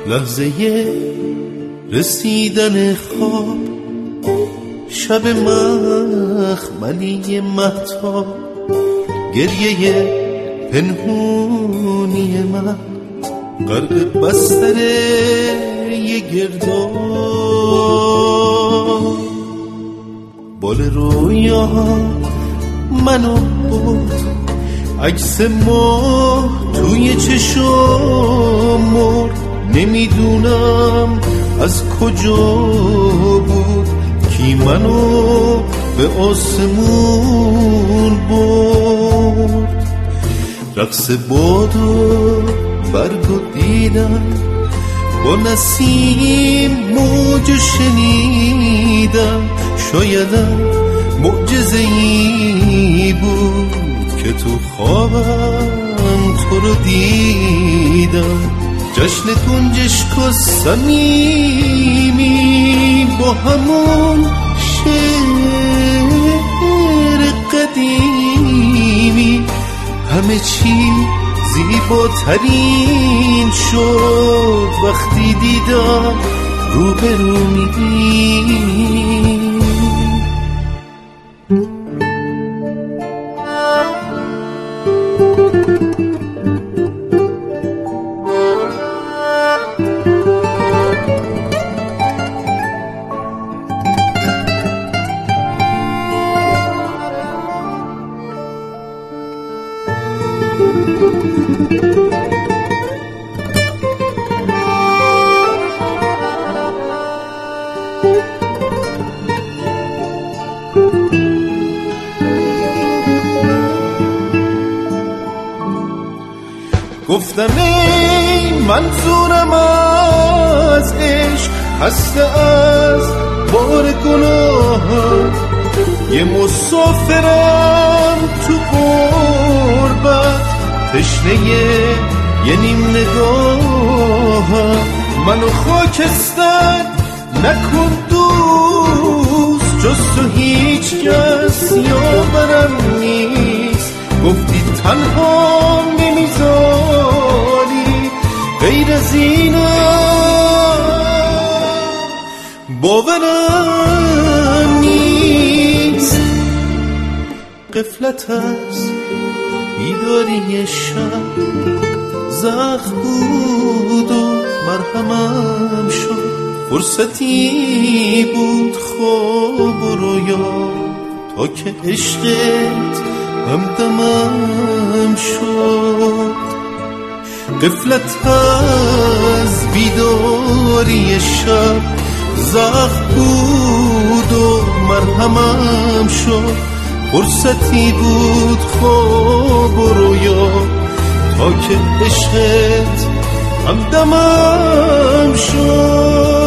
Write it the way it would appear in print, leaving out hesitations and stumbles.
لحظه رسیدن خواب، شب مخملی مهتاب، گریه پنهونی من غرق بستر یه گرداب. بال رویا منو برد، عکس ماه توی چشم مرد، نمیدونم از کجا بود کی منو به آسمون برد. رقص باد و برگ و دیدم، با نسیم موج شنیدم، شایدم معجزه‌ای بود که تو خوابم تو رو دیدم. جشن گنجشک صمیمی با همون شعر قدیمی، همه چی زیباترین شد وقتی دیدم روبرومی. گفتم ای منظورم از عشق، خسته از بار گناهم، یه مسافرم تو غربت، تشنه یه نیم نگاهم. منو خاکستر نکن دوست، جز تو هیچ کس یاورم نیست. گفتی تنها نمیذاری، غیر از اینم باورم نیست. غفلت از بیداری شب، زخم بود و مرهمم شد، فرصتی بود خواب و رویا تا که عشقت همدمم شد. غفلت از بیداری شب، زخم بود و مرهمم شد، فرصتی بود خواب و رویا تا که عشقت همدمم شد.